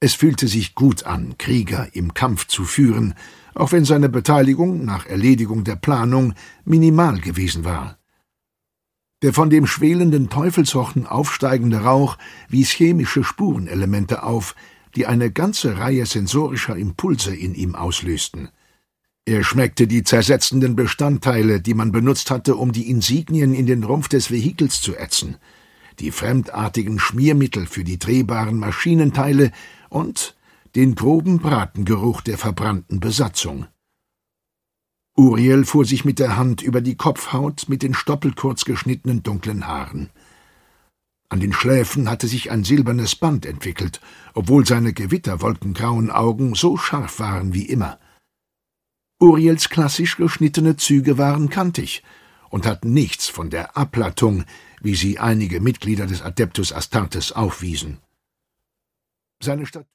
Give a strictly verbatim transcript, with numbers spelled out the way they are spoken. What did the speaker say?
Es fühlte sich gut an, Krieger im Kampf zu führen, auch wenn seine Beteiligung nach Erledigung der Planung minimal gewesen war. Der von dem schwelenden Teufelsrochen aufsteigende Rauch wies chemische Spurenelemente auf, die eine ganze Reihe sensorischer Impulse in ihm auslösten. Er schmeckte die zersetzenden Bestandteile, die man benutzt hatte, um die Insignien in den Rumpf des Vehikels zu ätzen, die fremdartigen Schmiermittel für die drehbaren Maschinenteile und den groben Bratengeruch der verbrannten Besatzung. Uriel fuhr sich mit der Hand über die Kopfhaut mit den stoppelkurz geschnittenen dunklen Haaren. An den Schläfen hatte sich ein silbernes Band entwickelt, obwohl seine gewitterwolkengrauen Augen so scharf waren wie immer. Uriels klassisch geschnittene Züge waren kantig und hatten nichts von der Abplattung, wie sie einige Mitglieder des Adeptus Astartes aufwiesen. Seine Statur